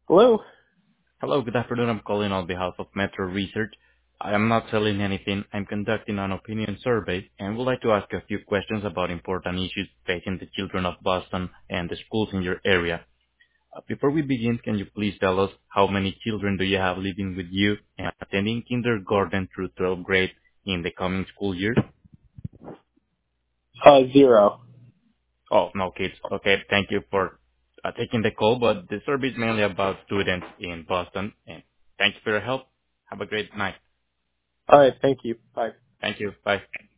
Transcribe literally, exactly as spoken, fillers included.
Hello. Hello, good afternoon. I'm calling on behalf of Metro Research. I am not selling anything. I'm conducting an opinion survey and would like to ask a few questions about important issues facing the children of Boston and the schools in your area. Uh, Before we begin, can you please tell us how many children do you have living with you and attending kindergarten through twelfth grade in the coming school year? Uh, zero. Oh, no kids. Okay, thank you for uh, taking the call, but the survey is mainly about students in Boston, and thank you for your help. Have a great night. All right. Thank you. Bye. Thank you. Bye.